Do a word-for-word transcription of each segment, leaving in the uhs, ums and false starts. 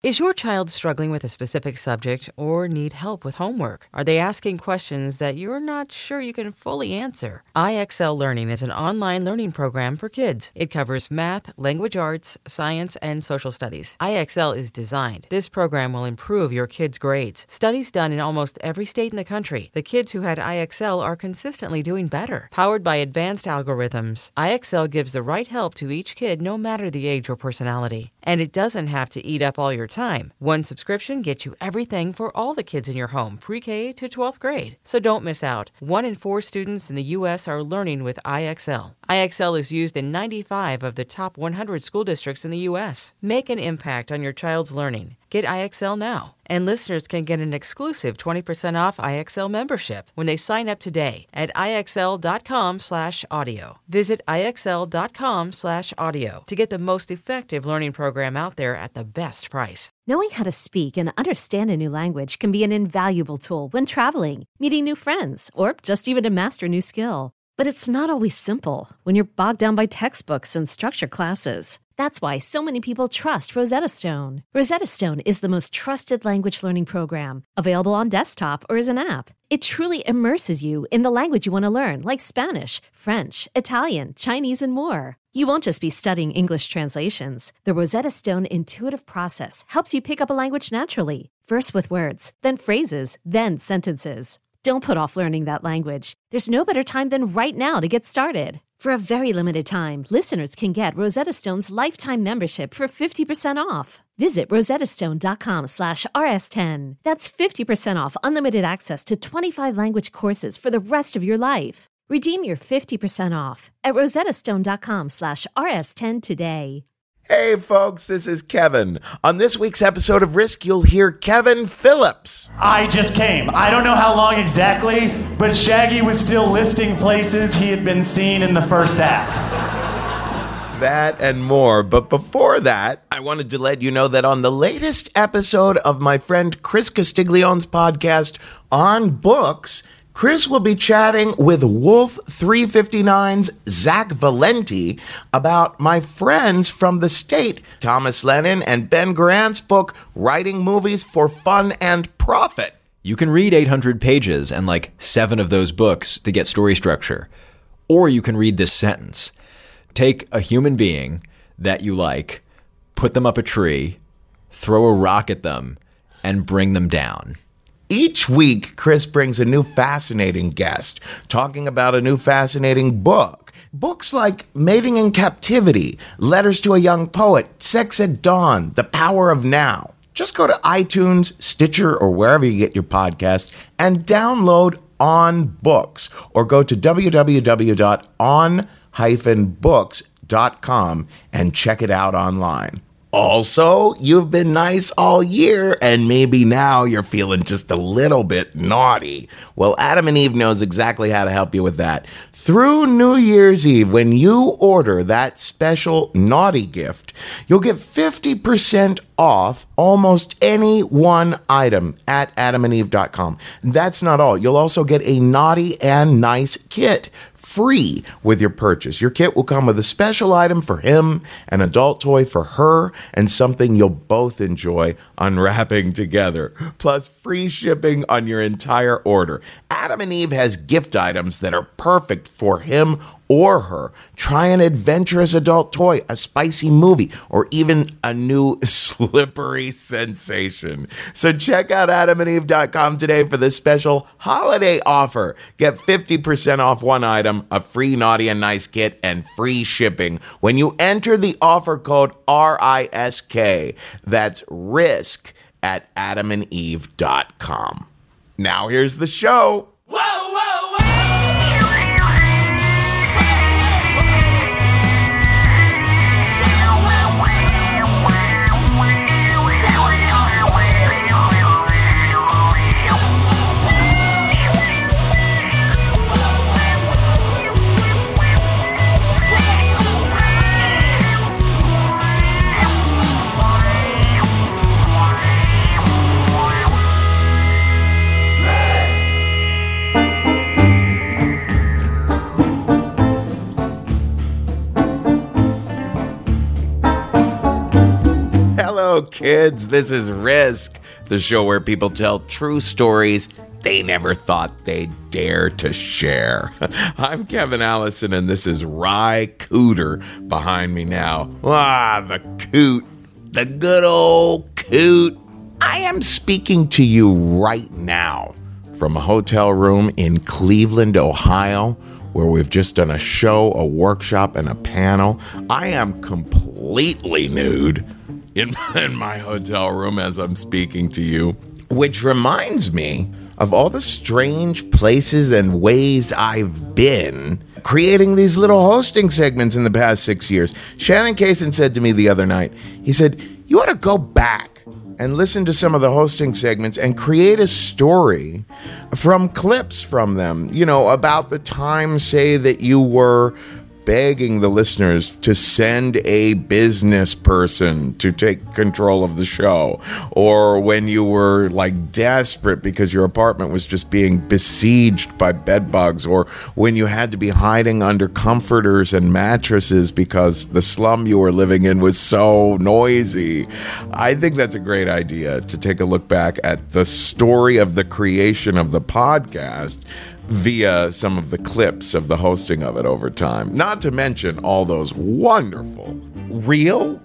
Is your child struggling with a specific subject or need help with homework? Are they asking questions that you're not sure you can fully answer? I X L Learning is an online learning program for kids. It covers math, language arts, science, and social studies. I X L is designed. This program will improve your kids' grades. Studies done in almost every state in the country. The kids who had I X L are consistently doing better. Powered by advanced algorithms, I X L gives the right help to each kid no matter the age or personality. And it doesn't have to eat up all your time. One subscription gets you everything for all the kids in your home, pre-K to twelfth grade. So don't miss out. One in four students in the U S are learning with I X L. I X L is used in ninety-five of the top one hundred school districts in the U S. Make an impact on your child's learning. Get I X L now. And listeners can get an exclusive twenty percent off I X L membership when they sign up today at IXL.com slash audio. Visit IXL.com slash audio to get the most effective learning program out there at the best price. Knowing how to speak and understand a new language can be an invaluable tool when traveling, meeting new friends, or just even to master a new skill. But it's not always simple when you're bogged down by textbooks and structured classes. That's why so many people trust Rosetta Stone. Rosetta Stone is the most trusted language learning program, available on desktop or as an app. It truly immerses you in the language you want to learn, like Spanish, French, Italian, Chinese, and more. You won't just be studying English translations. The Rosetta Stone intuitive process helps you pick up a language naturally, first with words, then phrases, then sentences. Don't put off learning that language. There's no better time than right now to get started. For a very limited time, listeners can get Rosetta Stone's lifetime membership for fifty percent off. Visit rosettastone.com slash rs10. That's fifty percent off unlimited access to twenty-five language courses for the rest of your life. Redeem your fifty percent off at rosettastone.com slash rs10 today. Hey folks, this is Kevin. On this week's episode of Risk, you'll hear Kevin Phillips. I just came. I don't know how long exactly, but Shaggy was still listing places he had been seen in the first act. That and more. But before that, I wanted to let you know that on the latest episode of my friend Chris Castiglione's podcast On Books, Chris will be chatting with Wolf three fifty-nine's Zach Valenti about my friends from the state, Thomas Lennon and Ben Grant's book, Writing Movies for Fun and Profit. You can read eight hundred pages and like seven of those books to get story structure. Or you can read this sentence. Take a human being that you like, put them up a tree, throw a rock at them, and bring them down. Each week, Chris brings a new fascinating guest, talking about a new fascinating book. Books like Mating in Captivity, Letters to a Young Poet, Sex at Dawn, The Power of Now. Just go to iTunes, Stitcher, or wherever you get your podcasts and download On Books, or go to w w w dot on dash books dot com and check it out online. Also, you've been nice all year, and maybe now you're feeling just a little bit naughty. Well, Adam and Eve knows exactly how to help you with that. Through New Year's Eve, when you order that special naughty gift, you'll get fifty percent off almost any one item at adam and eve dot com. That's not all. You'll also get a naughty and nice kit free with your purchase. Your kit will come with a special item for him, an adult toy for her, and something you'll both enjoy unwrapping together, plus free shipping on your entire order. Adam and Eve has gift items that are perfect for him or her. Try an adventurous adult toy, a spicy movie, or even a new slippery sensation. So check out adam and eve dot com today for this special holiday offer. Get fifty percent off one item, a free Naughty and Nice kit, and free shipping when you enter the offer code R I S K. That's RISK at adam and eve dot com. Now here's the show. Whoa, whoa, whoa! kids. This is Risk, the show where people tell true stories they never thought they'd dare to share. I'm Kevin Allison, and this is Rye Cooter behind me now. Ah, the coot. The good old coot. I am speaking to you right now from a hotel room in Cleveland, Ohio, where we've just done a show, a workshop, and a panel. I am completely nude in, in my hotel room as I'm speaking to you, which reminds me of all the strange places and ways I've been creating these little hosting segments in the past six years. Shannon Kaysen said to me the other night, he said, you ought to go back and listen to some of the hosting segments and create a story from clips from them, you know, about the time, say, that you were begging the listeners to send a business person to take control of the show, or when you were like desperate because your apartment was just being besieged by bed bugs, or when you had to be hiding under comforters and mattresses because the slum you were living in was so noisy. I think that's a great idea, to take a look back at the story of the creation of the podcast via some of the clips of the hosting of it over time. Not to mention all those wonderful real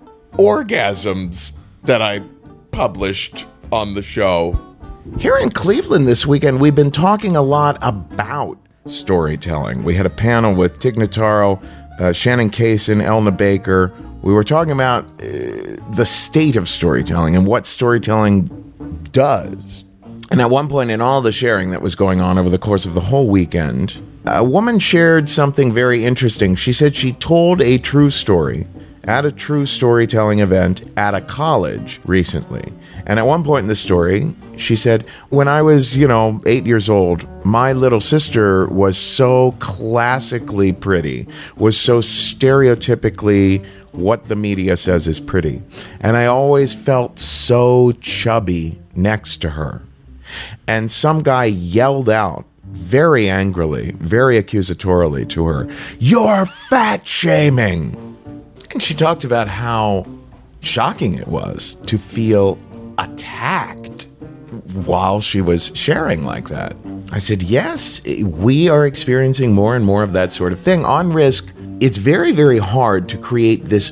orgasms that I published on the show. Here in Cleveland this weekend, we've been talking a lot about storytelling. We had a panel with Tig Notaro, uh, Shannon Kaysen, Elna Baker. We were talking about uh, the state of storytelling and what storytelling does. And at one point in all the sharing that was going on over the course of the whole weekend, a woman shared something very interesting. She said she told a true story at a true storytelling event at a college recently. And at one point in the story, she said, when I was, you know, eight years old, my little sister was so classically pretty, was so stereotypically what the media says is pretty. And I always felt so chubby next to her. And some guy yelled out very angrily, very accusatorily to her, "You're fat shaming." And she talked about how shocking it was to feel attacked while she was sharing like that. I said, yes, we are experiencing more and more of that sort of thing. On Risk, it's very, very hard to create this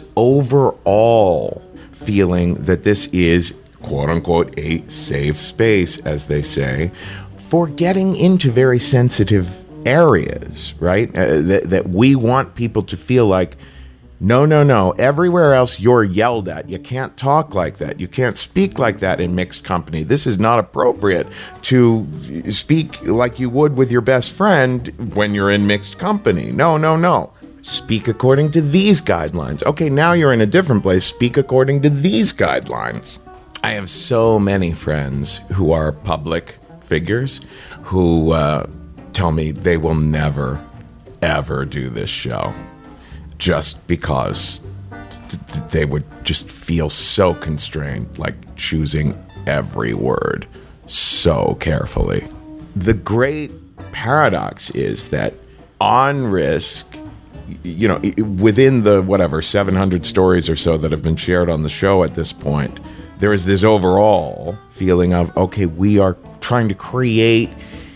overall feeling that this is quote-unquote a safe space, as they say, for getting into very sensitive areas, right? Uh, that, that we want people to feel like, no, no, no, everywhere else you're yelled at. You can't talk like that. You can't speak like that in mixed company. This is not appropriate to speak like you would with your best friend when you're in mixed company. No, no, no. Speak according to these guidelines. Okay, now you're in a different place. Speak according to these guidelines. I have so many friends who are public figures who uh, tell me they will never, ever do this show just because th- th- they would just feel so constrained, like choosing every word so carefully. The great paradox is that on Risk, you know, within the, whatever, seven hundred stories or so that have been shared on the show at this point, there is this overall feeling of, okay, we are trying to create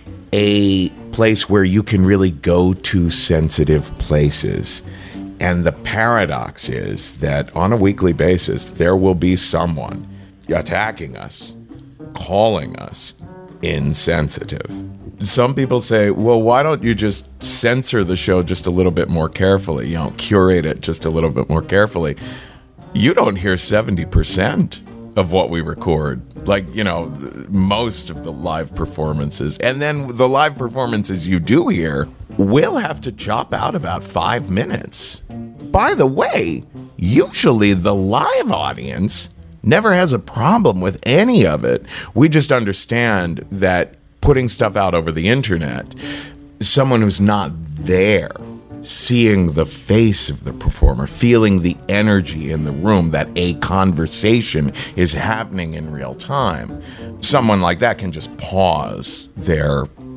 a place where you can really go to sensitive places. And the paradox is that on a weekly basis, there will be someone attacking us, calling us insensitive. Some people say, well, why don't you just censor the show just a little bit more carefully? You know, curate it just a little bit more carefully. You don't hear seventy percent of what we record, like, you know, most of the live performances. And then the live performances you do hear, we'll have to chop out about five minutes. By the way, usually the live audience never has a problem with any of it. We just understand that putting stuff out over the internet, someone who's not there, seeing the face of the performer, feeling the energy in the room, that a conversation is happening in real time. Someone like that can just pause their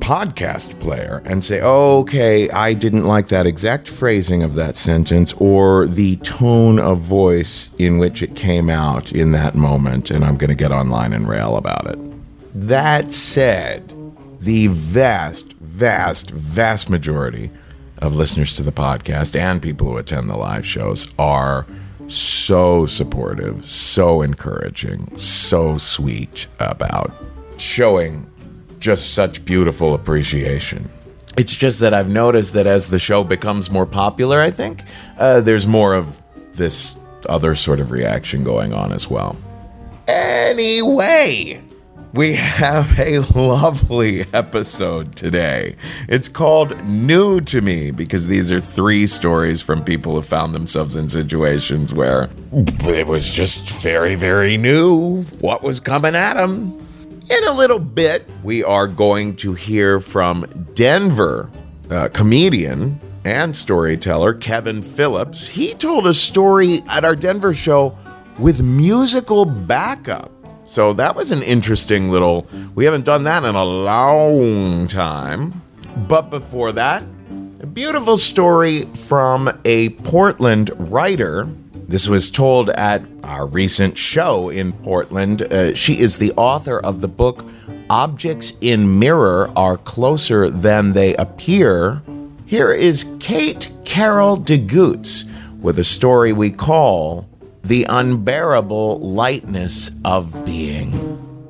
podcast player and say, oh, okay, I didn't like that exact phrasing of that sentence or the tone of voice in which it came out in that moment, and I'm going to get online and rail about it. That said, the vast, vast, vast majority of listeners to the podcast and people who attend the live shows are so supportive, so encouraging, so sweet about showing just such beautiful appreciation. It's just that I've noticed that as the show becomes more popular, I think, uh, there's more of this other sort of reaction going on as well. Anyway, we have a lovely episode today. It's called New to Me because these are three stories from people who found themselves in situations where it was just very, very new what was coming at them. In a little bit, we are going to hear from Denver uh, comedian and storyteller Kevin Phillips. He told a story at our Denver show with musical backup. So that was an interesting little... We haven't done that in a long time. But before that, a beautiful story from a Portland writer. This was told at our recent show in Portland. Uh, she is the author of the book Objects in Mirror Are Closer Than They Appear. Here is Kate Carol DeGoots with a story we call The Unbearable Lightness of Being.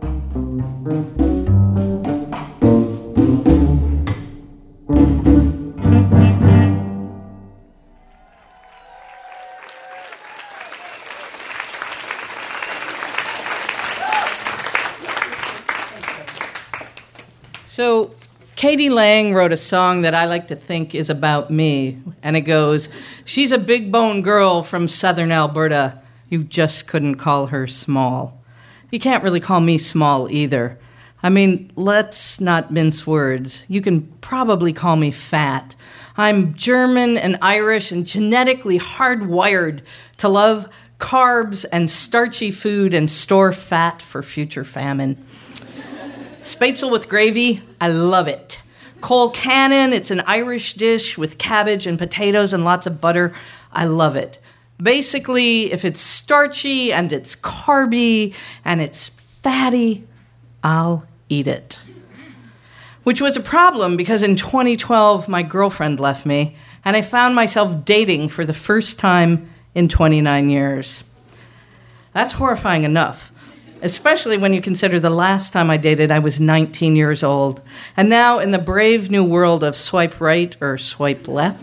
So, Katie Lang wrote a song that I like to think is about me, and it goes, she's a big bone girl from southern Alberta. You just couldn't call her small. You can't really call me small either. I mean, let's not mince words. You can probably call me fat. I'm German and Irish and genetically hardwired to love carbs and starchy food and store fat for future famine. Spätzle with gravy, I love it. Cole Cannon, it's an Irish dish with cabbage and potatoes and lots of butter. I love it. Basically, if it's starchy and it's carby and it's fatty, I'll eat it. Which was a problem because in twenty twelve, my girlfriend left me and I found myself dating for the first time in twenty-nine years. That's horrifying enough. Especially when you consider the last time I dated, I was nineteen years old. And now in the brave new world of swipe right or swipe left,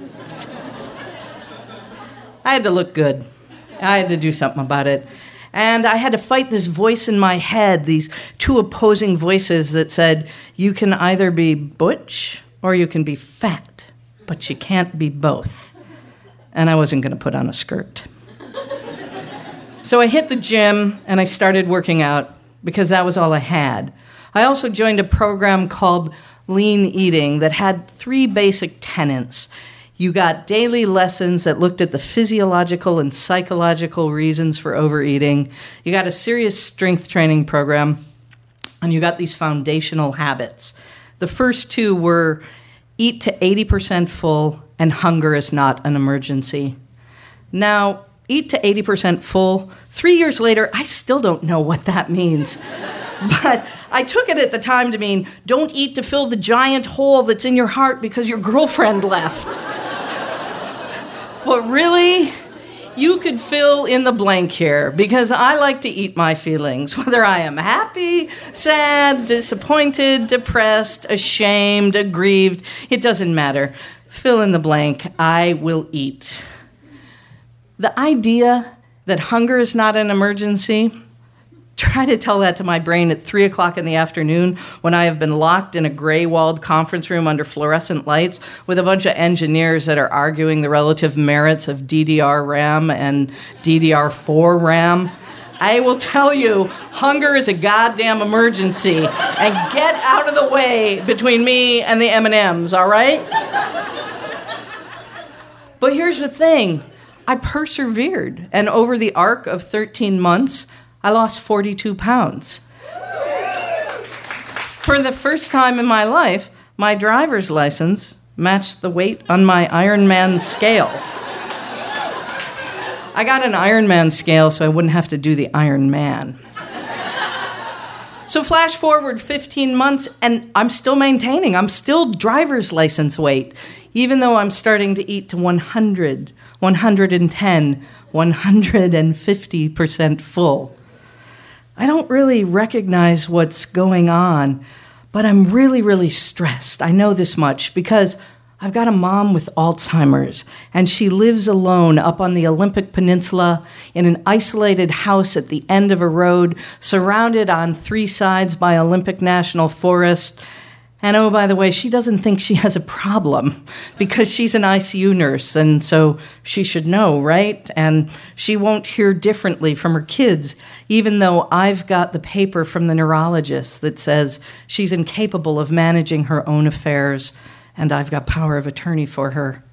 I had to look good. I had to do something about it. And I had to fight this voice in my head, these two opposing voices that said, you can either be butch or you can be fat, but you can't be both. And I wasn't going to put on a skirt. So I hit the gym and I started working out because that was all I had. I also joined a program called Lean Eating that had three basic tenets. You got daily lessons that looked at the physiological and psychological reasons for overeating. You got a serious strength training program, and you got these foundational habits. The first two were eat to eighty percent full and hunger is not an emergency. Now, eat to eighty percent full. Three years later, I still don't know what that means. But I took it at the time to mean, don't eat to fill the giant hole that's in your heart because your girlfriend left. But really, you could fill in the blank here because I like to eat my feelings, whether I am happy, sad, disappointed, depressed, ashamed, aggrieved. It doesn't matter. Fill in the blank. I will eat. The idea that hunger is not an emergency, try to tell that to my brain at three o'clock in the afternoon when I have been locked in a gray-walled conference room under fluorescent lights with a bunch of engineers that are arguing the relative merits of D D R RAM and D D R four RAM. I will tell you, hunger is a goddamn emergency, and get out of the way between me and the M and M's, all right? But here's the thing. I persevered, and over the arc of thirteen months, I lost forty-two pounds. For the first time in my life, my driver's license matched the weight on my Ironman scale. I got an Ironman scale so I wouldn't have to do the Ironman. So flash forward fifteen months, and I'm still maintaining. I'm still driver's license weight, even though I'm starting to eat to one hundred, one hundred ten, one hundred fifty percent full. I don't really recognize what's going on, but I'm really, really stressed. I know this much because I've got a mom with Alzheimer's, and she lives alone up on the Olympic Peninsula in an isolated house at the end of a road, surrounded on three sides by Olympic National Forest. And oh, by the way, she doesn't think she has a problem because she's an I C U nurse, and so she should know, right? And she won't hear differently from her kids, even though I've got the paper from the neurologist that says she's incapable of managing her own affairs, and I've got power of attorney for her.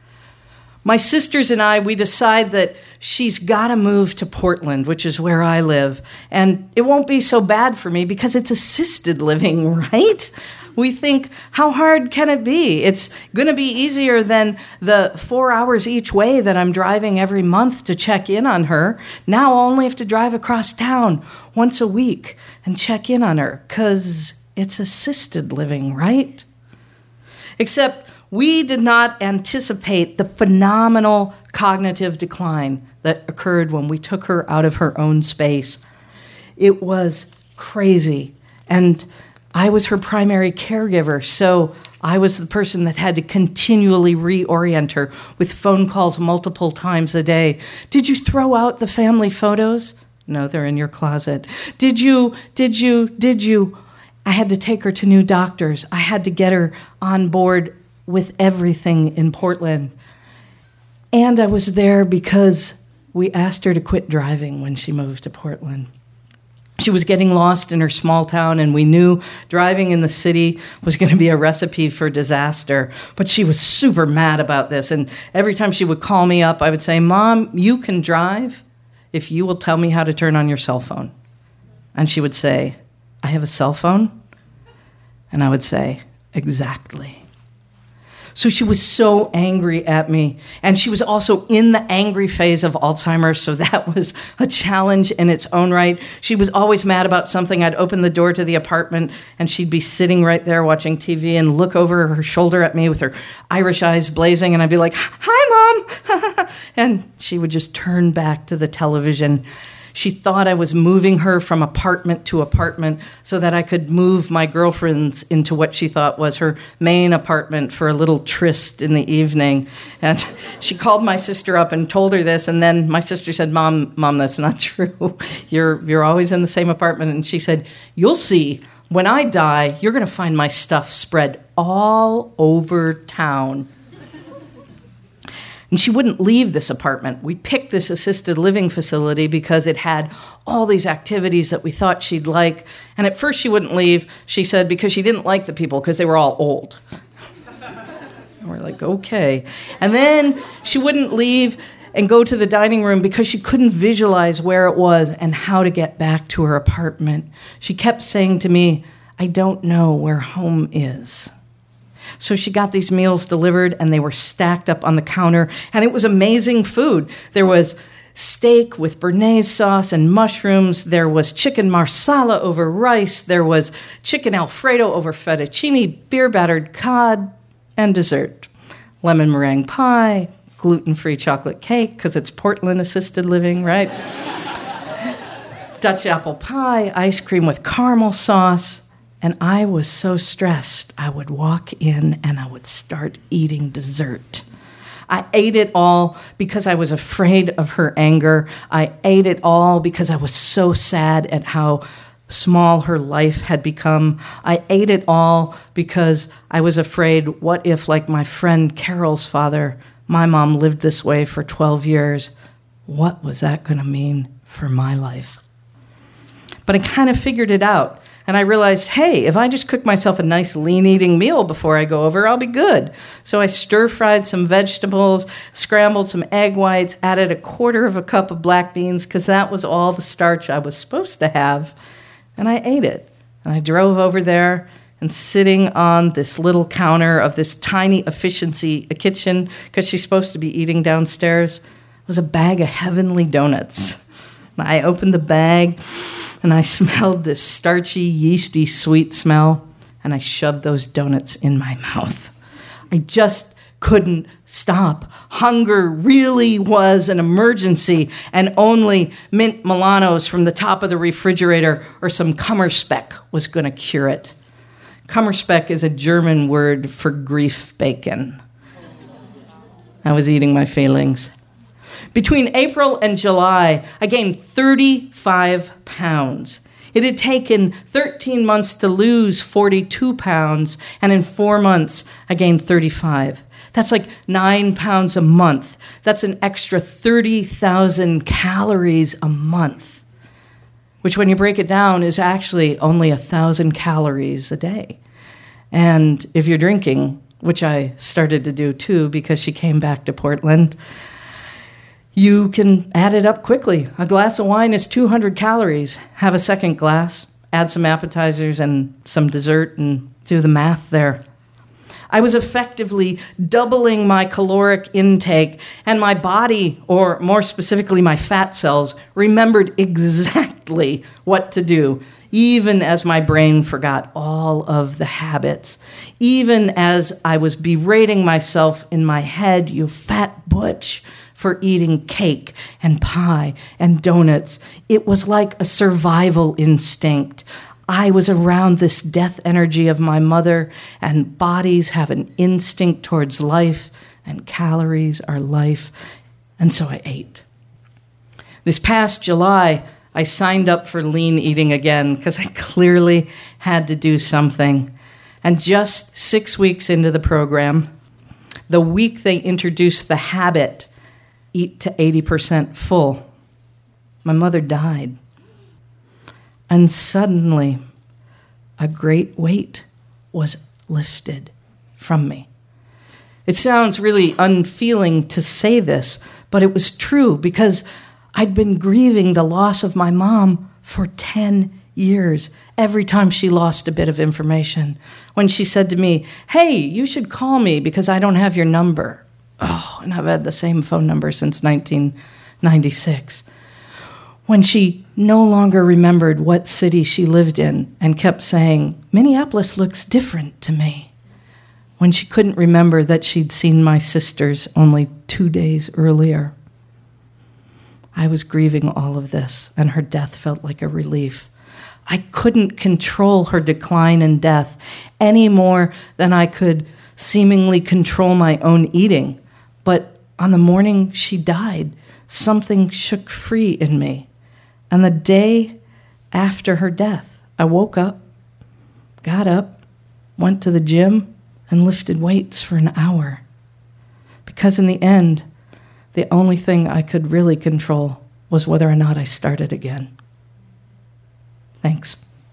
My sisters and I, we decide that she's got to move to Portland, which is where I live, and it won't be so bad for me because it's assisted living, right? We think, how hard can it be? It's going to be easier than the four hours each way that I'm driving every month to check in on her. Now I'll only have to drive across town once a week and check in on her because it's assisted living, right? Except we did not anticipate the phenomenal cognitive decline that occurred when we took her out of her own space. It was crazy. And I was her primary caregiver, so I was the person that had to continually reorient her with phone calls multiple times a day. Did you throw out the family photos? No, they're in your closet. Did you, did you, did you? I had to take her to new doctors. I had to get her on board with everything in Portland. And I was there because we asked her to quit driving when she moved to Portland. She was getting lost in her small town, and we knew driving in the city was going to be a recipe for disaster. But she was super mad about this, and every time she would call me up, I would say, Mom, you can drive if you will tell me how to turn on your cell phone. And she would say, I have a cell phone? And I would say, exactly. So she was so angry at me. And she was also in the angry phase of Alzheimer's, so that was a challenge in its own right. She was always mad about something. I'd open the door to the apartment, and she'd be sitting right there watching T V and look over her shoulder at me with her Irish eyes blazing, and I'd be like, hi, Mom. And she would just turn back to the television. She thought I was moving her from apartment to apartment so that I could move my girlfriends into what she thought was her main apartment for a little tryst in the evening. And she called my sister up and told her this, and then my sister said, Mom, Mom, that's not true. You're, you're always in the same apartment. And she said, you'll see, when I die, you're going to find my stuff spread all over town. And she wouldn't leave this apartment. We picked this assisted living facility because it had all these activities that we thought she'd like. And at first she wouldn't leave, she said, because she didn't like the people because they were all old. And we're like, okay. And then she wouldn't leave and go to the dining room because she couldn't visualize where it was and how to get back to her apartment. She kept saying to me, I don't know where home is. So she got these meals delivered, and they were stacked up on the counter, and it was amazing food. There was steak with béarnaise sauce and mushrooms. There was chicken marsala over rice. There was chicken Alfredo over fettuccine, beer-battered cod, and dessert. Lemon meringue pie, gluten-free chocolate cake, because it's Portland assisted living, right? Dutch apple pie, ice cream with caramel sauce. And I was so stressed, I would walk in and I would start eating dessert. I ate it all because I was afraid of her anger. I ate it all because I was so sad at how small her life had become. I ate it all because I was afraid, what if, like my friend Carol's father, my mom lived this way for twelve years? What was that going to mean for my life? But I kind of figured it out. And I realized, hey, if I just cook myself a nice lean-eating meal before I go over, I'll be good. So I stir-fried some vegetables, scrambled some egg whites, added a quarter of a cup of black beans, because that was all the starch I was supposed to have. And I ate it. And I drove over there, And sitting on this little counter of this tiny efficiency kitchen, because she's supposed to be eating downstairs, was a bag of heavenly donuts. And I opened the bag, and I smelled this starchy, yeasty, sweet smell, and I shoved those donuts in my mouth. I just couldn't stop. Hunger really was an emergency, and only mint Milanos from the top of the refrigerator or some Kummerspeck was going to cure it. Kummerspeck is a German word for grief bacon. I was eating my feelings. Between April and July, I gained thirty-five pounds. It had taken thirteen months to lose forty-two pounds, and in four months, I gained thirty-five. That's like nine pounds a month. That's an extra thirty thousand calories a month, which when you break it down is actually only one thousand calories a day. And if you're drinking, which I started to do too because she came back to Portland, you can add it up quickly. A glass of wine is two hundred calories. Have a second glass, add some appetizers and some dessert, and do the math there. I was effectively doubling my caloric intake, and my body, or more specifically my fat cells, remembered exactly what to do, even as my brain forgot all of the habits. Even as I was berating myself in my head, you fat butch, for eating cake and pie and donuts. It was like a survival instinct. I was around this death energy of my mother, and bodies have an instinct towards life, and calories are life, and so I ate. This past July, I signed up for lean eating again because I clearly had to do something. And just six weeks into the program, the week they introduced the habit, eat to eighty percent full, my mother died. And suddenly, a great weight was lifted from me. It sounds really unfeeling to say this, but it was true because I'd been grieving the loss of my mom for ten years, every time she lost a bit of information. When she said to me, "Hey, you should call me because I don't have your number." Oh, and I've had the same phone number since nineteen ninety-six. When she no longer remembered what city she lived in and kept saying, "Minneapolis looks different to me." When she couldn't remember that she'd seen my sisters only two days earlier. I was grieving all of this, and her death felt like a relief. I couldn't control her decline and death any more than I could seemingly control my own eating. But on the morning she died, something shook free in me. And the day after her death, I woke up, got up, went to the gym, and lifted weights for an hour. Because in the end, the only thing I could really control was whether or not I started again. Thanks.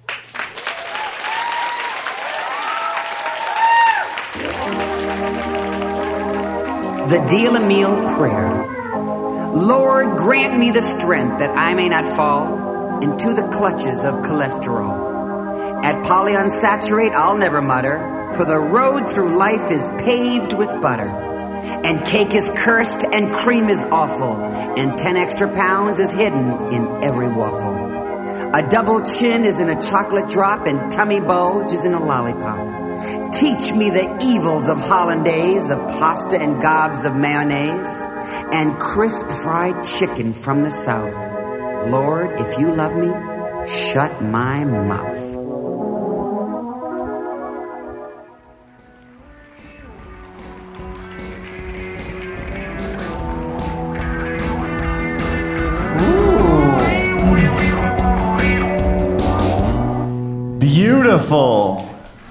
The Deal a Meal Prayer. Lord, grant me the strength that I may not fall into the clutches of cholesterol. At polyunsaturated, I'll never mutter, for the road through life is paved with butter. And cake is cursed and cream is awful, and ten extra pounds is hidden in every waffle. A double chin is in a chocolate drop, and tummy bulge is in a lollipop. Teach me the evils of hollandaise, of pasta and gobs of mayonnaise, and crisp fried chicken from the south. Lord, if you love me, shut my mouth. Beautiful.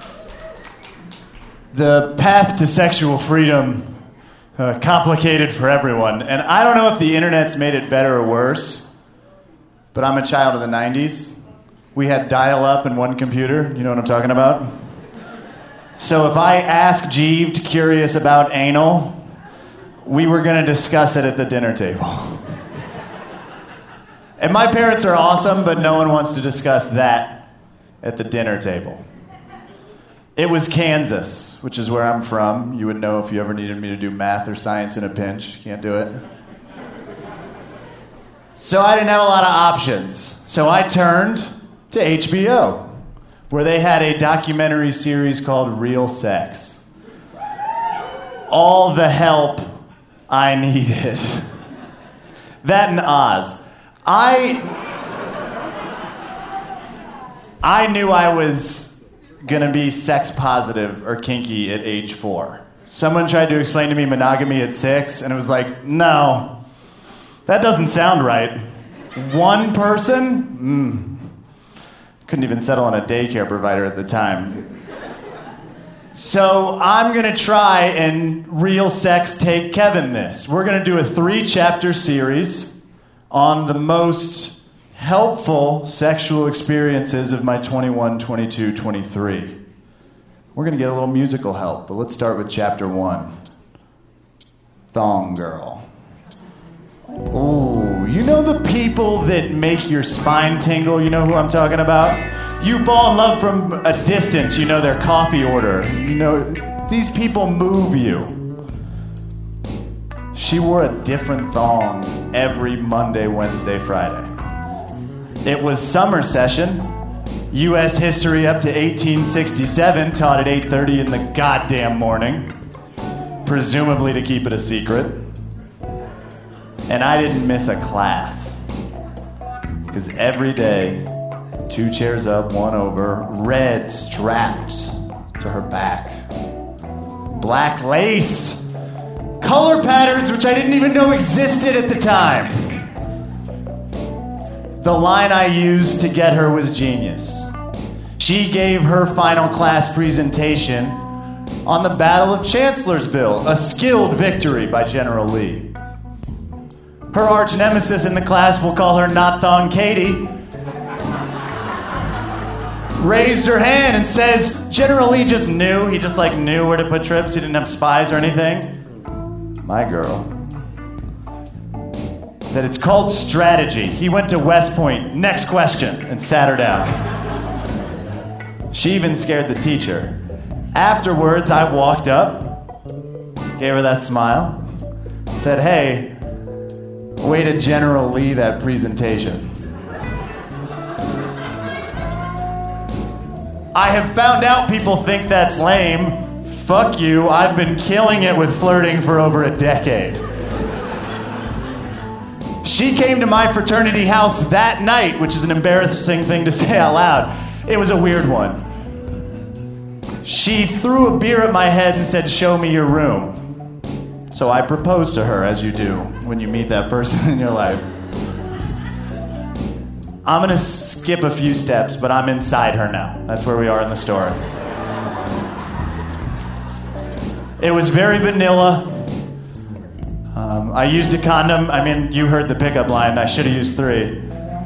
The path to sexual freedom, uh, complicated for everyone. And I don't know if the internet's made it better or worse, but I'm a child of the nineties. We had dial-up and one computer. You know what I'm talking about? So if I asked Jeeved curious about anal, we were going to discuss it at the dinner table. And my parents are awesome, but no one wants to discuss that at the dinner table. It was Kansas, which is where I'm from. You would know if you ever needed me to do math or science in a pinch. Can't do it. So I didn't have a lot of options. So I turned to H B O, where they had a documentary series called Real Sex. All the help I needed. That and Oz. I I knew I was gonna be sex positive or kinky at age four. Someone tried to explain to me monogamy at six, and it was like, no, that doesn't sound right. One person? Mm. Couldn't even settle on a daycare provider at the time. So I'm gonna try and Real Sex take Kevin this. We're gonna do a three-chapter series on the most helpful sexual experiences of my twenty-one, twenty-two, twenty-three. We're gonna get a little musical help, but let's start with chapter one. Thong Girl. Oh, you know the people that make your spine tingle? You know who I'm talking about? You fall in love from a distance, you know their coffee order. You know, these people move you. She wore a different thong every Monday, Wednesday, Friday. It was summer session. U S history up to eighteen sixty-seven, taught at eight thirty in the goddamn morning. Presumably to keep it a secret. And I didn't miss a class. Because every day, two chairs up, one over, red strapped to her back. Black lace. Color patterns which I didn't even know existed at the time. The line I used to get her was genius. She gave her final class presentation on the Battle of Chancellorsville, a skilled victory by General Lee. Her arch nemesis in the class, we'll call her Not Thong Katie, raised her hand and says, General Lee just knew, he just like knew where to put trips, he didn't have spies or anything. My girl said, it's called strategy. He went to West Point, next question, and sat her down. She even scared the teacher. Afterwards, I walked up, gave her that smile, said, hey, way to General Lee that presentation. I have found out people think that's lame. Fuck you, I've been killing it with flirting for over a decade. She came to my fraternity house that night, which is an embarrassing thing to say out loud. It was a weird one. She threw a beer at my head and said, show me your room. So I proposed to her, as you do when you meet that person in your life. I'm gonna skip a few steps, but I'm inside her now. That's where we are in the story. It was very vanilla. Um, I used a condom. I mean, you heard the pickup line. I should have used three.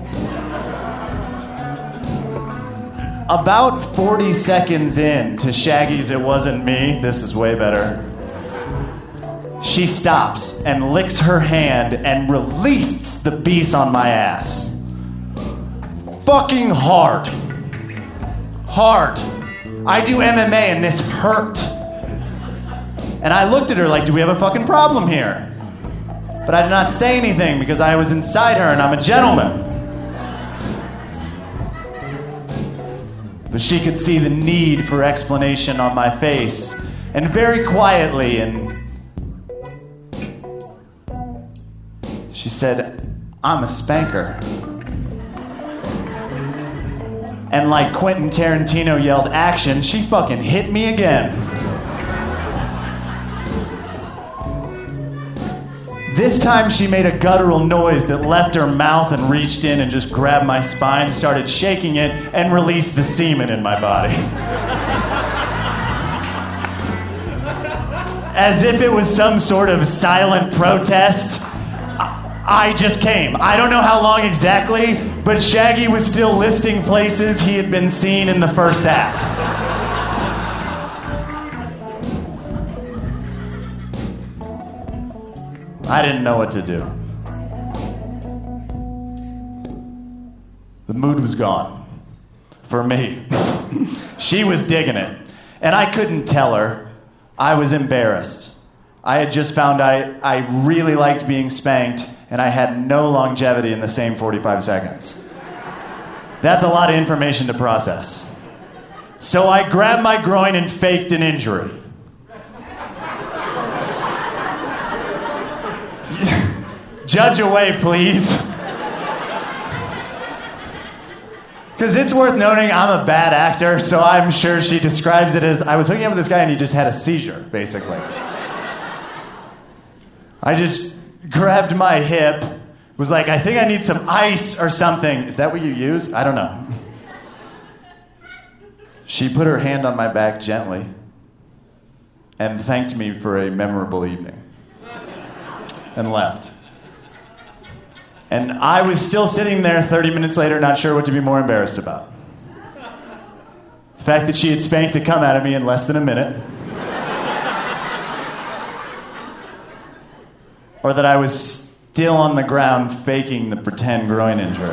About forty seconds in to Shaggy's It Wasn't Me, this is way better, she stops and licks her hand and releases the beast on my ass. Fucking hard. Hard. I do M M A and this hurt. And I looked at her like, do we have a fucking problem here? But I did not say anything because I was inside her and I'm a gentleman. But she could see the need for explanation on my face. And very quietly, and she said, I'm a spanker. And like Quentin Tarantino yelled action, she fucking hit me again. This time she made a guttural noise that left her mouth and reached in and just grabbed my spine, started shaking it, and released the semen in my body. As if it was some sort of silent protest, I just came. I don't know how long exactly, but Shaggy was still listing places he had been seen in the first act. I didn't know what to do. The mood was gone. For me. She was digging it. And I couldn't tell her. I was embarrassed. I had just found I, I really liked being spanked, and I had no longevity in the same forty-five seconds. That's a lot of information to process. So I grabbed my groin and faked an injury. Judge away, please. Because it's worth noting I'm a bad actor, so I'm sure she describes it as I was hooking up with this guy and he just had a seizure, basically. I just grabbed my hip, was like, I think I need some ice or something. Is that what you use? I don't know. She put her hand on my back gently and thanked me for a memorable evening and left. And I was still sitting there thirty minutes later, not sure what to be more embarrassed about. The fact that she had spanked the cum out of me in less than a minute. Or that I was still on the ground faking the pretend groin injury.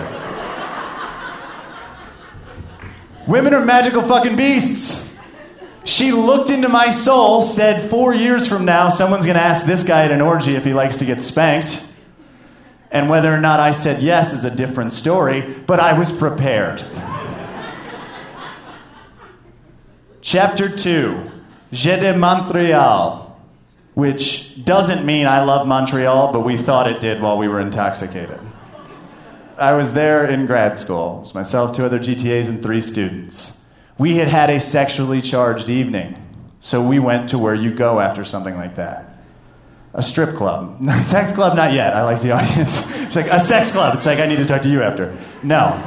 Women are magical fucking beasts. She looked into my soul, said four years from now, someone's gonna ask this guy at an orgy if he likes to get spanked. And whether or not I said yes is a different story, but I was prepared. Chapter two, Je de Montréal, which doesn't mean I love Montreal, but we thought it did while we were intoxicated. I was there in grad school. It was myself, two other G T As, and three students. We had had a sexually charged evening, so we went to where you go after something like that. A strip club. Sex club, not yet. I like the audience. It's like, a sex club. It's like, I need to talk to you after. No.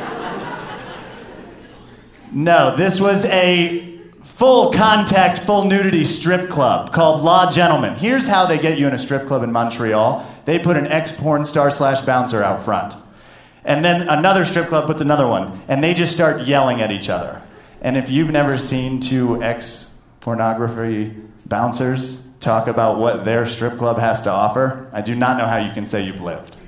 No, this was a full contact, full nudity strip club called La Gentlemen. Here's how they get you in a strip club in Montreal. They put an ex-porn star slash bouncer out front. And then another strip club puts another one. And they just start yelling at each other. And if you've never seen two ex-pornography bouncers talk about what their strip club has to offer, I do not know how you can say you've lived.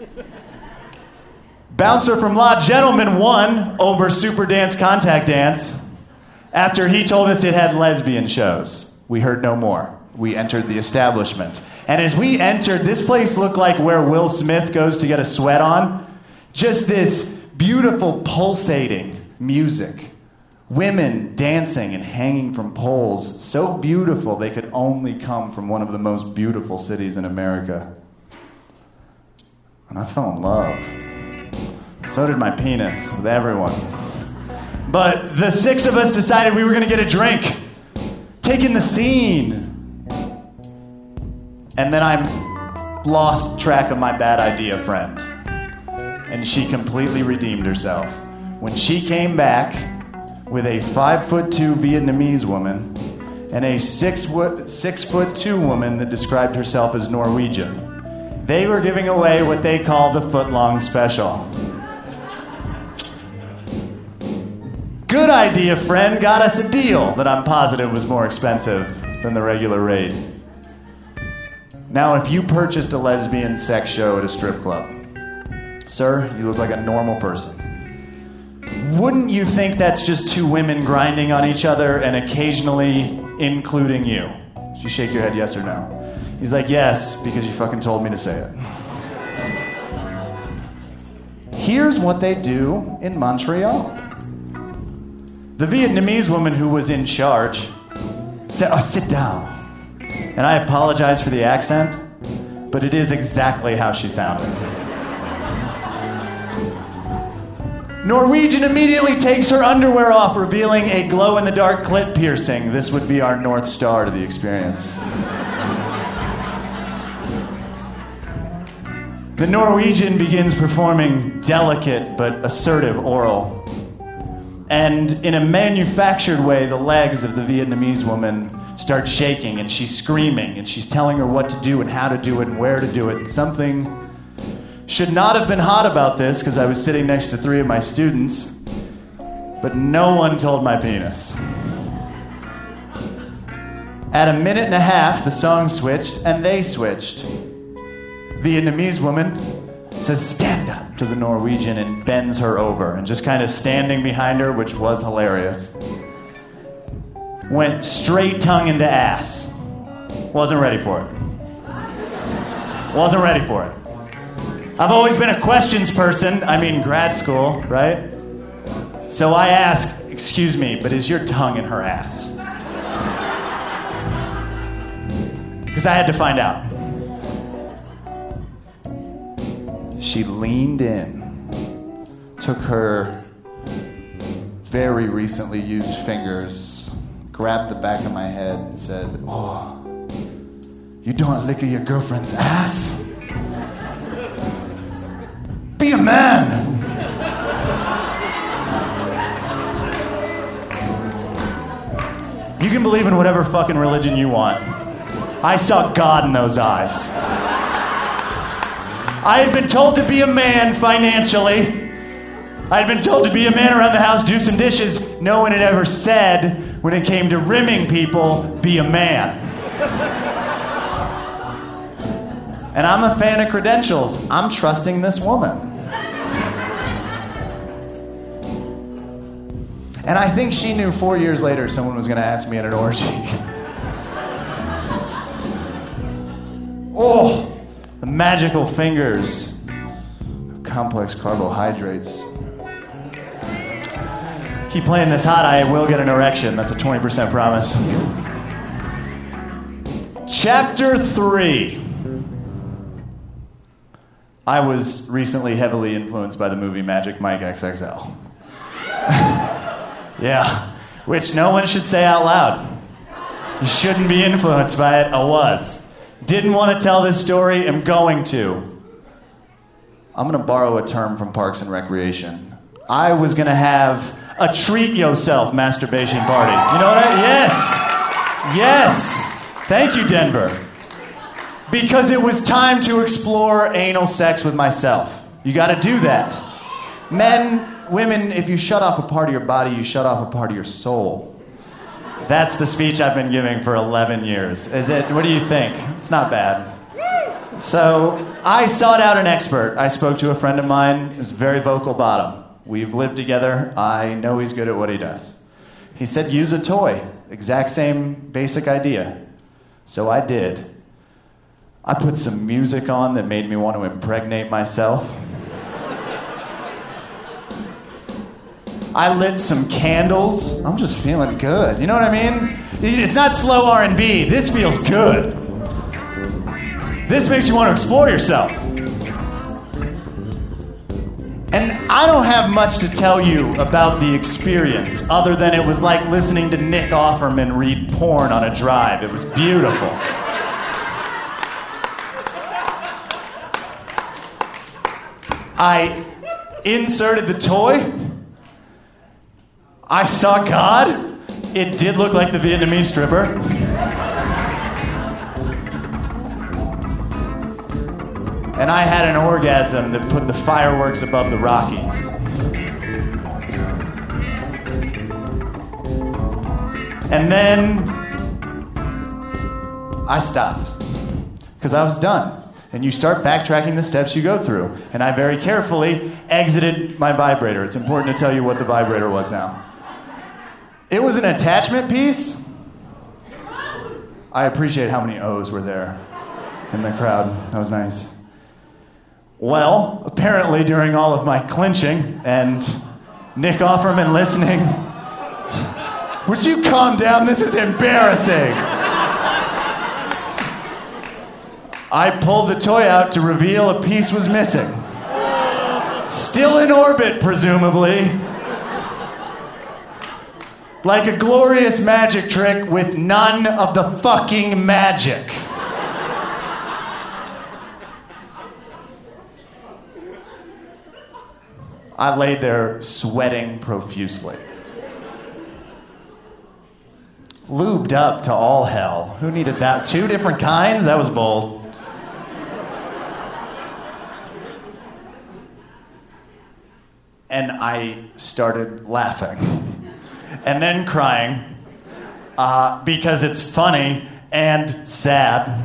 Bouncer from La Gentlemen won over Super Dance Contact Dance after he told us it had lesbian shows. We heard no more. We entered the establishment. And as we entered, this place looked like where Will Smith goes to get a sweat on. Just this beautiful pulsating music. Women dancing and hanging from poles, so beautiful they could only come from one of the most beautiful cities in America. And I fell in love. So did my penis, with everyone. But the six of us decided we were going to get a drink. Taking the scene. And then I lost track of my bad idea friend. And she completely redeemed herself. When she came back with a five foot two Vietnamese woman and a six foot six foot two woman that described herself as Norwegian. They were giving away what they call the foot-long special. Good idea, friend. Got us a deal that I'm positive was more expensive than the regular rate. Now, if you purchased a lesbian sex show at a strip club, sir, you look like a normal person. Wouldn't you think that's just two women grinding on each other and occasionally including you? Did you shake your head yes or no? He's like, yes, because you fucking told me to say it. Here's what they do in Montreal. The Vietnamese woman who was in charge said, oh, sit down. And I apologize for the accent, but it is exactly how she sounded. Norwegian immediately takes her underwear off, revealing a glow-in-the-dark clit piercing. This would be our North Star to the experience. The Norwegian begins performing delicate but assertive oral. And in a manufactured way, the legs of the Vietnamese woman start shaking, and she's screaming, and she's telling her what to do and how to do it and where to do it. And something should not have been hot about this, because I was sitting next to three of my students, but no one told my penis. At a minute and a half, the song switched, and they switched. Vietnamese woman says, stand up, to the Norwegian and bends her over, and just kind of standing behind her, which was hilarious. went straight tongue into ass. Wasn't ready for it. Wasn't ready for it. I've always been a questions person. I mean, grad school, right? So I asked, excuse me, but is your tongue in her ass? Because I had to find out. She leaned in, took her very recently used fingers, grabbed the back of my head and said, oh, you don't lick your girlfriend's ass? Be a man! You can believe in whatever fucking religion you want. I saw God in those eyes. I had been told to be a man financially. I had been told to be a man around the house, do some dishes. No one had ever said, when it came to rimming people, be a man. And I'm a fan of credentials. I'm trusting this woman. And I think she knew four years later someone was going to ask me at an orgy. Oh, the magical fingers of complex carbohydrates. Keep playing this hot, I will get an erection. That's a twenty percent promise. Chapter three. I was recently heavily influenced by the movie Magic Mike X X L. Yeah, which no one should say out loud. You shouldn't be influenced by it. I was. Didn't want to tell this story, am going to. I'm going to borrow a term from Parks and Recreation. I was going to have a treat yourself masturbation party. You know what I... Yes. Yes. Thank you, Denver. Because it was time to explore anal sex with myself. You got to do that. Men... Women, if you shut off a part of your body, you shut off a part of your soul. That's the speech I've been giving for eleven years. Is it? What do you think? It's not bad. So I sought out an expert. I spoke to a friend of mine who's very vocal bottom. We've lived together. I know he's good at what he does. He said, use a toy. Exact same basic idea. So I did. I put some music on that made me want to impregnate myself. I lit some candles. I'm just feeling good. You know what I mean? It's not slow R and B. This feels good. This makes you want to explore yourself. And I don't have much to tell you about the experience other than it was like listening to Nick Offerman read porn on a drive. It was beautiful. I inserted the toy. I saw God. It did look like the Vietnamese stripper. And I had an orgasm that put the fireworks above the Rockies. And then I stopped because I was done. And you start backtracking the steps you go through. And I very carefully exited my vibrator. It's important to tell you what the vibrator was now. It was an attachment piece. I appreciate how many O's were there in the crowd. That was nice. Well, apparently during all of my clinching and Nick Offerman listening, would you calm down? This is embarrassing. I pulled the toy out to reveal a piece was missing. Still in orbit, presumably. Like a glorious magic trick with none of the fucking magic. I laid there sweating profusely. Lubed up to all hell. Who needed that? Two different kinds? That was bold. And I started laughing. And then crying. Uh, because it's funny and sad.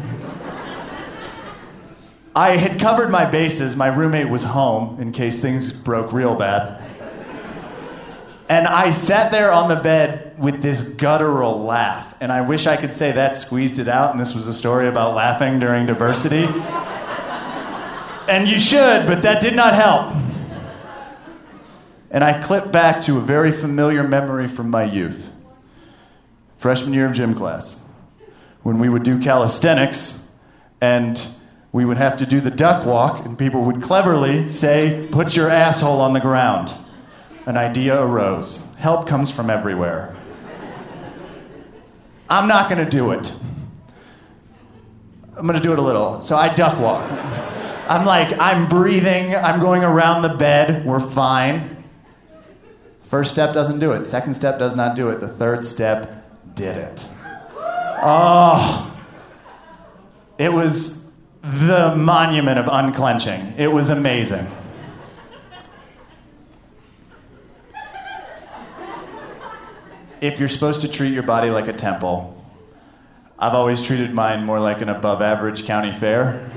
I had covered my bases. My roommate was home in case things broke real bad. And I sat there on the bed with this guttural laugh. And I wish I could say that squeezed it out and this was a story about laughing during diversity. And you should, but that did not help. And I clipped back to a very familiar memory from my youth. Freshman year of gym class. When we would do calisthenics and we would have to do the duck walk and people would cleverly say, "Put your asshole on the ground." An idea arose. Help comes from everywhere. I'm not going to do it. I'm going to do it a little. So I duck walk. I'm like, I'm breathing. I'm going around the bed. We're fine. First step doesn't do it. Second step does not do it. The third step did it. Oh. It was the monument of unclenching. It was amazing. If you're supposed to treat your body like a temple, I've always treated mine more like an above-average county fair.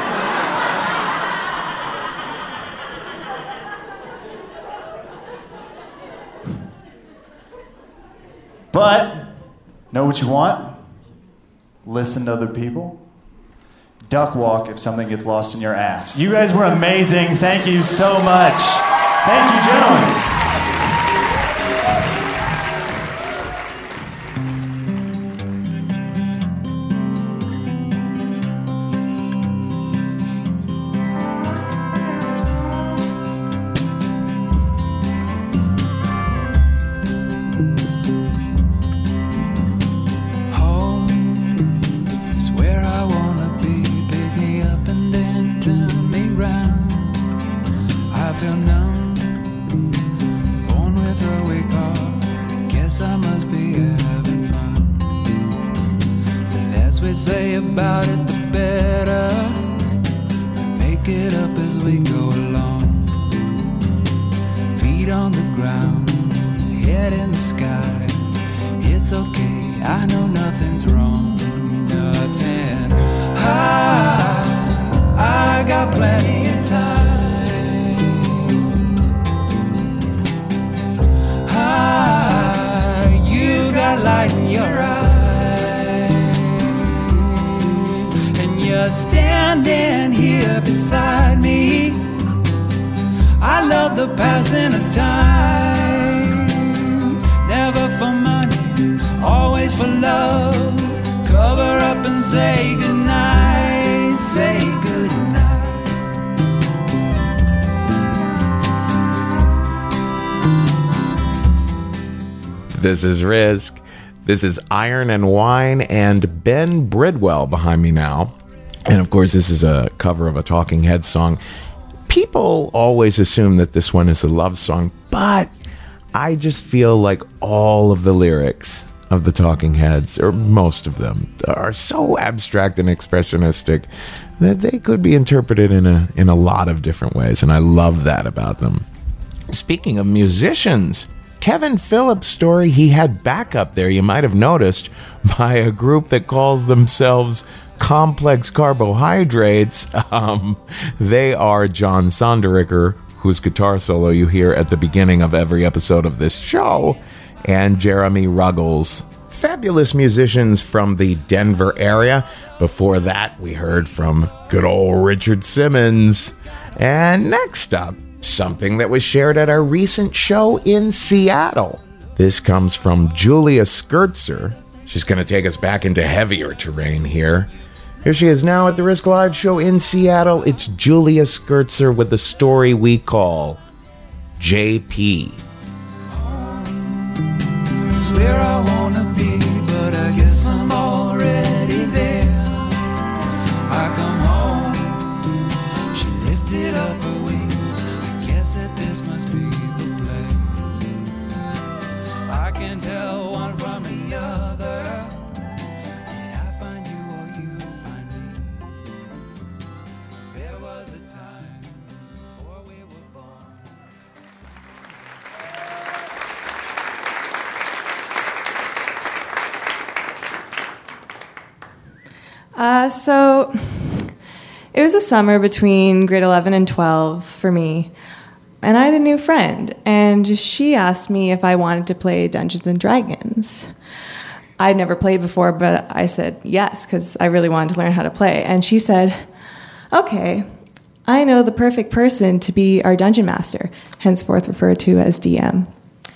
But, know what you want? Listen to other people. Duck walk if something gets lost in your ass. You guys were amazing. Thank you so much. Thank you, gentlemen. This is Rizk. This is Iron and Wine and Ben Bridwell behind me now. And of course, this is a cover of a Talking Heads song. People always assume that this one is a love song, but I just feel like all of the lyrics of the Talking Heads, or most of them, are so abstract and expressionistic that they could be interpreted in a in a lot of different ways, and I love that about them. Speaking of musicians, Kevin Phillips' story, he had backup there, you might have noticed, by a group that calls themselves Complex Carbohydrates. Um, they are John Sonderegger, whose guitar solo you hear at the beginning of every episode of this show, and Jeremy Ruggles. Fabulous musicians from the Denver area. Before that, we heard from good old Richard Simmons. And next up, something that was shared at our recent show in Seattle. This comes from Julia Schertzer. She's going to take us back into heavier terrain here. Here she is now at the Rizk Live show in Seattle. It's Julia Schertzer with the story we call J P. It's where I want to be, but I guess I'm already there. I come home, she lifted up her wings. I guess that this must be the place. I can tell one from the other. Did I find you or you find me? There was a time before we were born. Uh, so it was a summer between grade eleven and twelve for me. and I had a new friend, and she asked me if I wanted to play Dungeons and Dragons. I'd never played before, but I said yes, because I really wanted to learn how to play. And she said, okay, I know the perfect person to be our dungeon master, henceforth referred to as D M.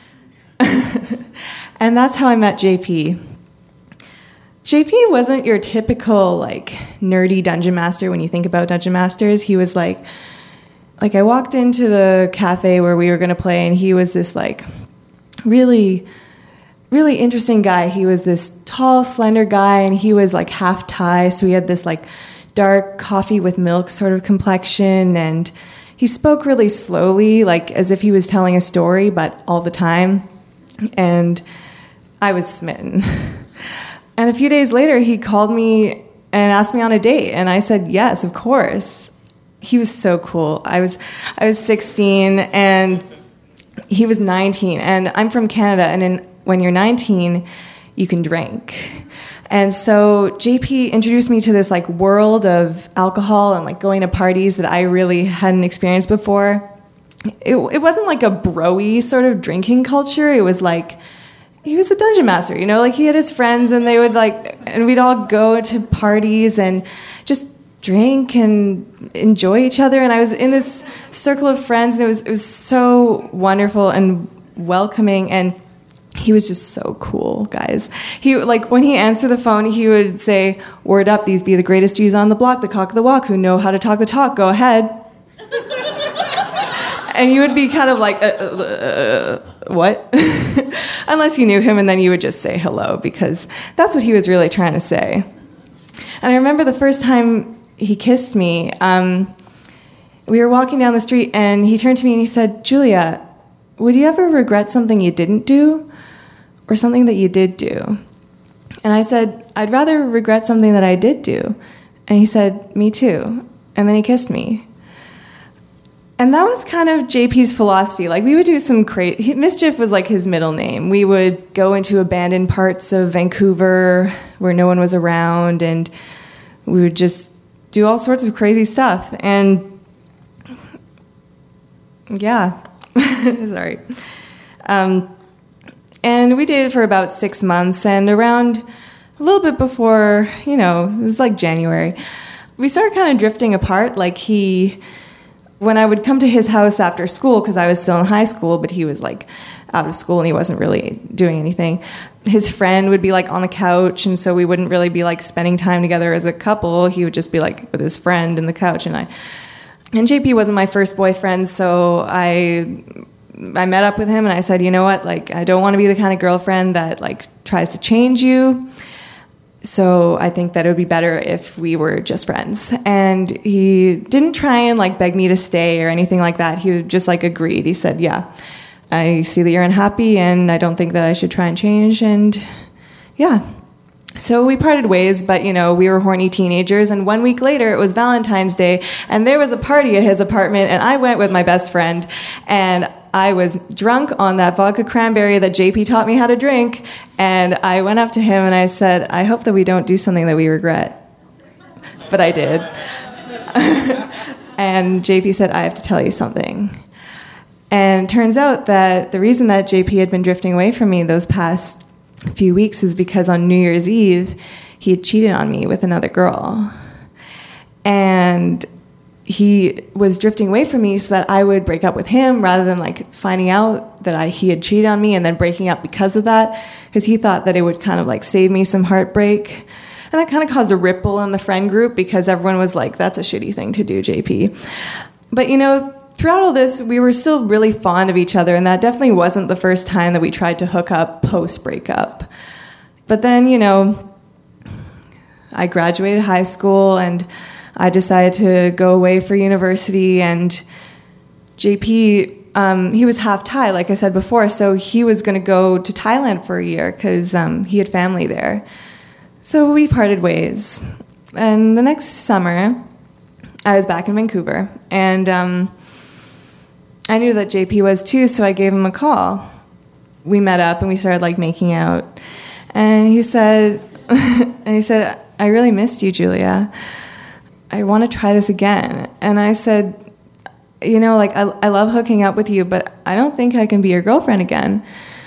And that's how I met J P. J P wasn't your typical, like, nerdy dungeon master when you think about dungeon masters. He was like, like I walked into the cafe where we were going to play, and he was this, like, really, really interesting guy. He was this tall, slender guy, and he was, like, half Thai, so he had this, like, dark coffee with milk sort of complexion, and he spoke really slowly, like as if he was telling a story, but all the time. And I was smitten. And a few days later, he called me and asked me on a date, and I said yes, of course. He was so cool. I was I was sixteen, and he was nineteen, and I'm from Canada, and in, when you're nineteen, you can drink. And so J P introduced me to this like world of alcohol and like going to parties that I really hadn't experienced before. It, it wasn't like a bro-y sort of drinking culture. It was like, he was a dungeon master, you know, like he had his friends, and they would like, and we'd all go to parties and just drink and enjoy each other. And I was in this circle of friends, and it was, it was so wonderful and welcoming, and he was just so cool, guys. He, like, when he answered the phone, he would say, "Word up, these be the greatest Jews on the block, the cock of the walk, who know how to talk the talk, go ahead." And you would be kind of like, uh, uh, uh, what? Unless you knew him, and then you would just say hello, because that's what he was really trying to say. And I remember the first time he kissed me, um, we were walking down the street, and he turned to me and he said, "Julia, would you ever regret something you didn't do, or something that you did do?" And I said, "I'd rather regret something that I did do." And he said, "Me too." And then he kissed me. And that was kind of J P's philosophy. Like, we would do some crazy... Mischief was like his middle name. We would go into abandoned parts of Vancouver where no one was around, and we would just do all sorts of crazy stuff. And yeah, sorry. Um, and we dated for about six months, and around a little bit before, you know, it was like January, we started kind of drifting apart. Like, he... When I would come to his house after school, because I was still in high school, but he was like out of school and he wasn't really doing anything, his friend would be like on the couch, and so we wouldn't really be like spending time together as a couple. He would just be like with his friend in the couch, and I and J P wasn't my first boyfriend, so I I met up with him and I said, you know what, like, I don't want to be the kind of girlfriend that like tries to change you. So I think that it would be better if we were just friends. And he didn't try and like beg me to stay or anything like that. He just like agreed. He said, "Yeah, I see that you're unhappy, and I don't think that I should try and change." And yeah, so we parted ways, but you know, we were horny teenagers. And one week later, it was Valentine's Day, and there was a party at his apartment, and I went with my best friend, and I was drunk on that vodka cranberry that J P taught me how to drink, and I went up to him and I said, "I hope that we don't do something that we regret." But I did. And J P said, "I have to tell you something." And it turns out that the reason that J P had been drifting away from me those past few weeks is because on New Year's Eve, he had cheated on me with another girl. And he was drifting away from me so that I would break up with him, rather than like finding out that I, he had cheated on me and then breaking up because of that, because he thought that it would kind of like save me some heartbreak. And that kind of caused a ripple in the friend group, because everyone was like, "That's a shitty thing to do, J P." But you know, throughout all this, we were still really fond of each other, and that definitely wasn't the first time that we tried to hook up post-breakup. But then, you know, I graduated high school, and I decided to go away for university, and J P, um, he was half Thai, like I said before, so he was going to go to Thailand for a year because um, he had family there. So we parted ways. And the next summer, I was back in Vancouver, and um, I knew that J P was too, so I gave him a call. We met up, and we started like making out. And he said, and he said, "I really missed you, Julia. I want to try this again." And I said, you know, like, I, I love hooking up with you, but I don't think I can be your girlfriend again.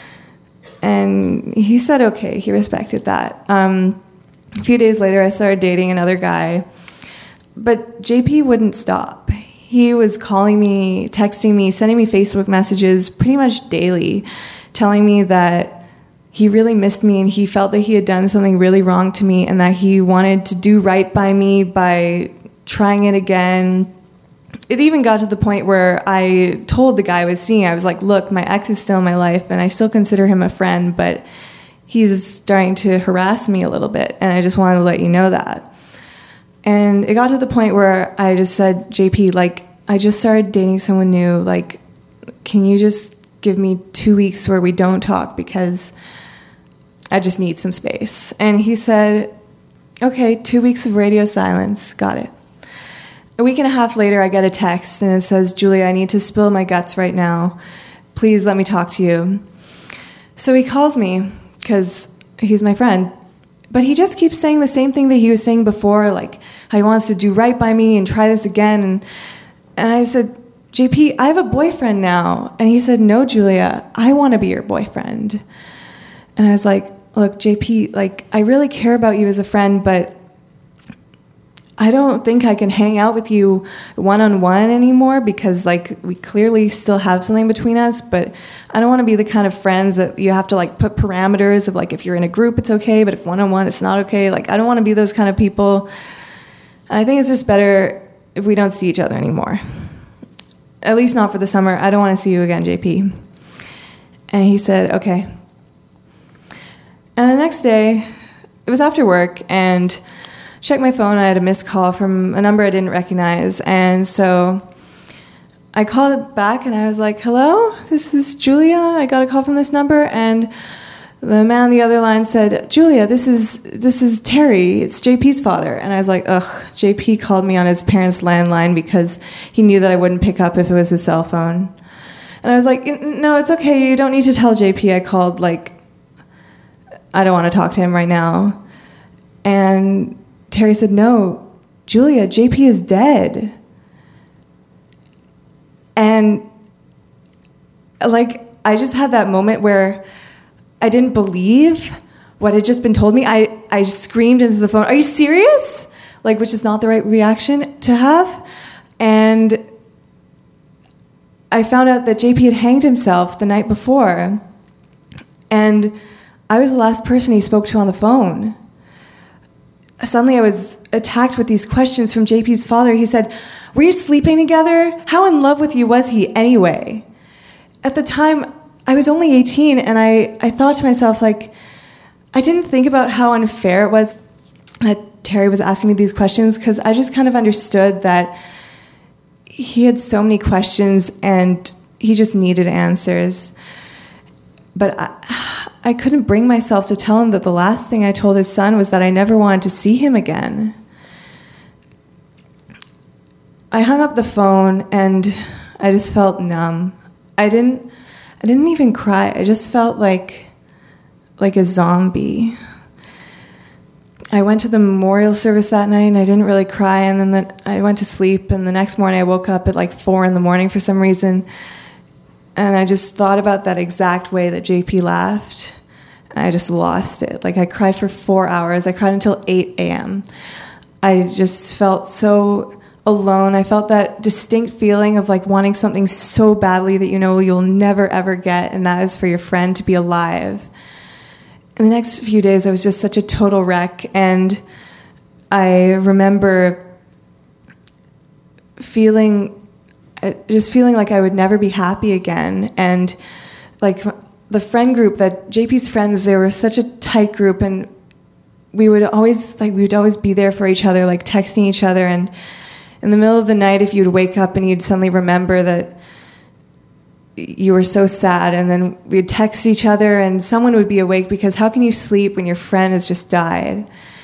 And he said, okay, he respected that. Um, a few days later, I started dating another guy, but J P wouldn't stop. He was calling me, texting me, sending me Facebook messages pretty much daily, telling me that he really missed me and he felt that he had done something really wrong to me and that he wanted to do right by me by trying it again. It even got to the point where I told the guy I was seeing, I was like, look, my ex is still in my life and I still consider him a friend, but he's starting to harass me a little bit and I just wanted to let you know that. And it got to the point where I just said, J P, like, I just started dating someone new. Like, can you just give me two weeks where we don't talk because I just need some space? And he said, okay, two weeks of radio silence. Got it. A week and a half later, I get a text and it says, Julia, I need to spill my guts right now. Please let me talk to you. So he calls me because he's my friend. But he just keeps saying the same thing that he was saying before, like how he wants to do right by me and try this again. And, and I said, J P, I have a boyfriend now. And he said, no, Julia, I want to be your boyfriend. And I was like, look, J P, like, I really care about you as a friend, but I don't think I can hang out with you one-on-one anymore because, like, we clearly still have something between us, but I don't want to be the kind of friends that you have to, like, put parameters of, like, if you're in a group, it's okay, but if one-on-one, it's not okay. Like, I don't want to be those kind of people. And I think it's just better if we don't see each other anymore. At least not for the summer. I don't want to see you again, J P. And he said, okay. And the next day, it was after work, and checked my phone, I had a missed call from a number I didn't recognize, and so I called it back, and I was like, hello, this is Julia, I got a call from this number, and the man on the other line said, Julia, this is this is Terry, it's J P's father, and I was like, ugh, J P called me on his parents' landline because he knew that I wouldn't pick up if it was his cell phone. And I was like, no, it's okay, you don't need to tell J P I called, like, I don't want to talk to him right now. And Terry said, no, Julia, J P is dead. And, like, I just had that moment where I didn't believe what had just been told me. I, I screamed into the phone, are you serious? Like, which is not the right reaction to have. And I found out that J P had hanged himself the night before. And I was the last person he spoke to on the phone. Suddenly I was attacked with these questions from J P's father. He said, were you sleeping together? How in love with you was he anyway? At the time, I was only eighteen, and I, I thought to myself, like, I didn't think about how unfair it was that Terry was asking me these questions, because I just kind of understood that he had so many questions, and he just needed answers. But I, I couldn't bring myself to tell him that the last thing I told his son was that I never wanted to see him again. I hung up the phone and I just felt numb. I didn't I didn't even cry. I just felt like like a zombie. I went to the memorial service that night and I didn't really cry, and then the, I went to sleep, and the next morning I woke up at like four in the morning for some reason. And I just thought about that exact way that J P laughed. And I just lost it. Like, I cried for four hours. I cried until eight a.m. I just felt so alone. I felt that distinct feeling of, like, wanting something so badly that you know you'll never, ever get, and that is for your friend to be alive. In the next few days, I was just such a total wreck. And I remember feeling... just feeling like I would never be happy again. And, like, the friend group, that J P's friends, they were such a tight group, and we would always, like, we would always be there for each other, like, texting each other. And in the middle of the night, if you'd wake up and you'd suddenly remember that you were so sad, and then we'd text each other, and someone would be awake, because how can you sleep when your friend has just died?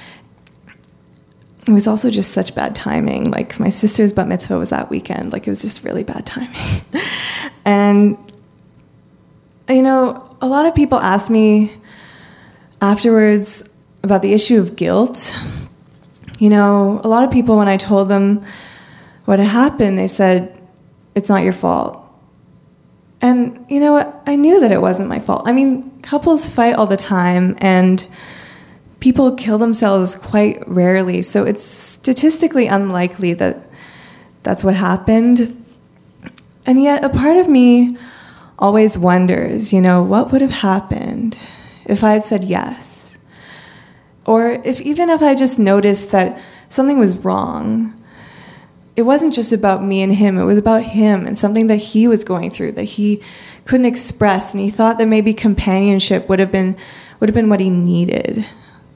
It was also just such bad timing. Like, my sister's bat mitzvah was that weekend. Like, it was just really bad timing. And, you know, a lot of people ask me afterwards about the issue of guilt. You know, a lot of people, when I told them what had happened, they said, it's not your fault. And you know what? I knew that it wasn't my fault. I mean, couples fight all the time, and people kill themselves quite rarely, so it's statistically unlikely that that's what happened. And yet, a part of me always wonders, you know, what would have happened if I had said yes? Or if even if I just noticed that something was wrong. It wasn't just about me and him, it was about him and something that he was going through that he couldn't express, and he thought that maybe companionship would have been would have been what he needed.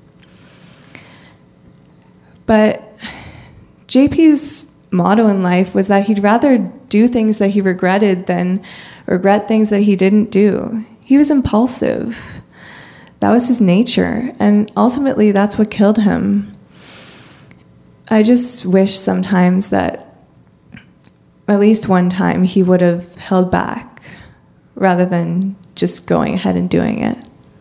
But J P's motto in life was that he'd rather do things that he regretted than regret things that he didn't do. He was impulsive. That was his nature, and ultimately that's what killed him. I just wish sometimes that at least one time he would have held back rather than just going ahead and doing it.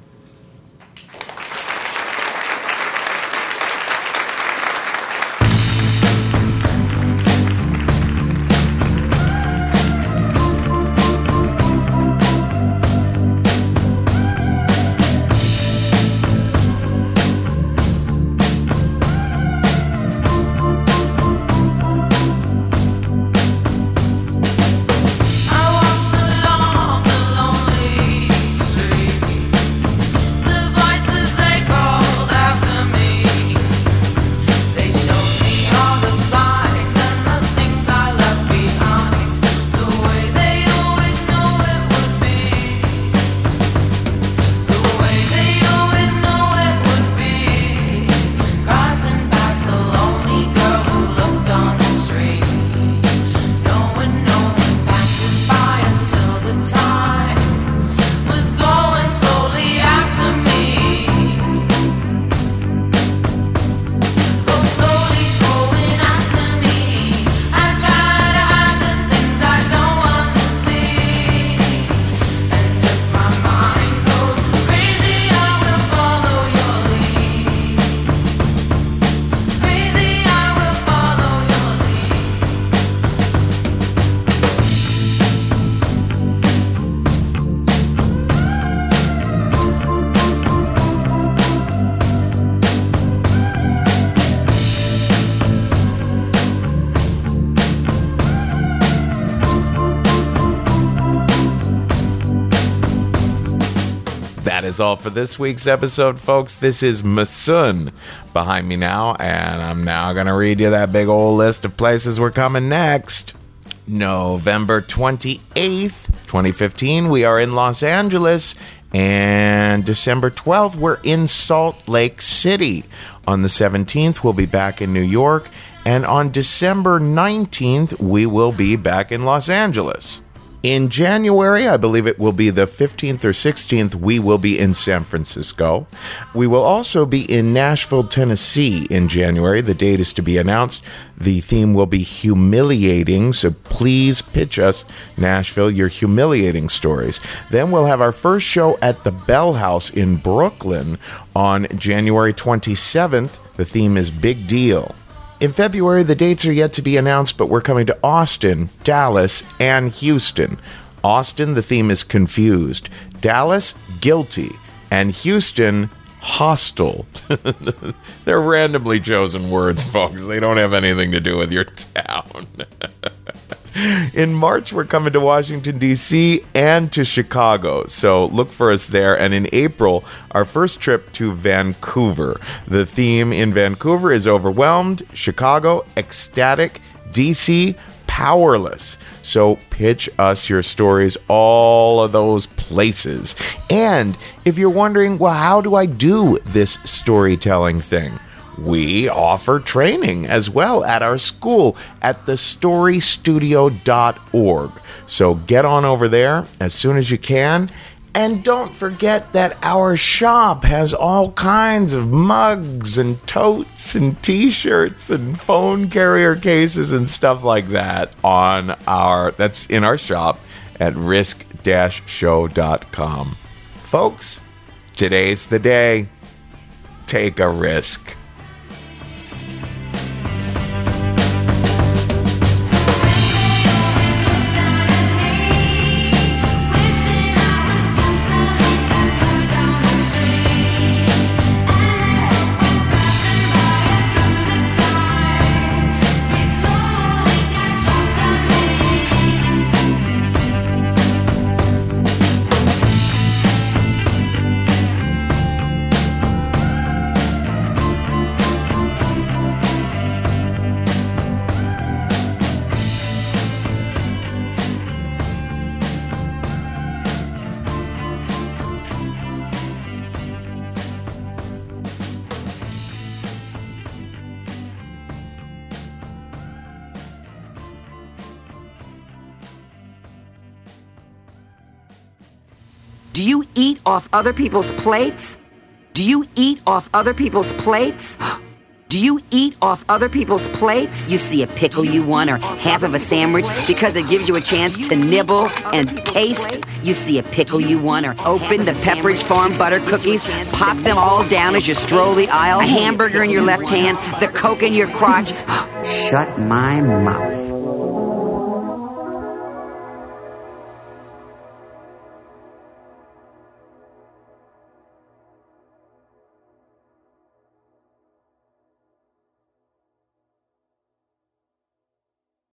That is all for this week's episode, folks. This is Masun behind me now, and I'm now going to read you that big old list of places we're coming next. November twenty-eighth, twenty fifteen, we are in Los Angeles, and December twelfth, we're in Salt Lake City. On the seventeenth, we'll be back in New York, and on December nineteenth, we will be back in Los Angeles. In January, I believe it will be the fifteenth or sixteenth, we will be in San Francisco. We will also be in Nashville, Tennessee in January. The date is to be announced. The theme will be humiliating, so please pitch us, Nashville, your humiliating stories. Then we'll have our first show at the Bell House in Brooklyn on January twenty-seventh. The theme is Big Deal. In February, the dates are yet to be announced, but we're coming to Austin, Dallas, and Houston. Austin, the theme is Confused. Dallas, Guilty. And Houston, Hostile. They're randomly chosen words, folks. They don't have anything to do with your town. In March, we're coming to Washington, D C and to Chicago, so look for us there. And in April, our first trip to Vancouver. The theme in Vancouver is Overwhelmed, Chicago, Ecstatic, D C, Powerless. So pitch us your stories, all of those places. And if you're wondering, well, how do I do this storytelling thing? We offer training as well at our school at the story studio dot org. So get on over there as soon as you can. And don't forget that our shop has all kinds of mugs and totes and t-shirts and phone carrier cases and stuff like that on our that's in our shop at risk dash show dot com. Folks, today's the day. Take a risk. Day Do you eat off other people's plates? Do you eat off other people's plates? Do you eat off other people's plates? You see a pickle you want or half of a sandwich because it gives you a chance to nibble and taste? You see a pickle you want or open the Pepperidge Farm butter cookies, pop them all down as you stroll the aisle, a hamburger in your left hand, the Coke in your crotch. Shut my mouth.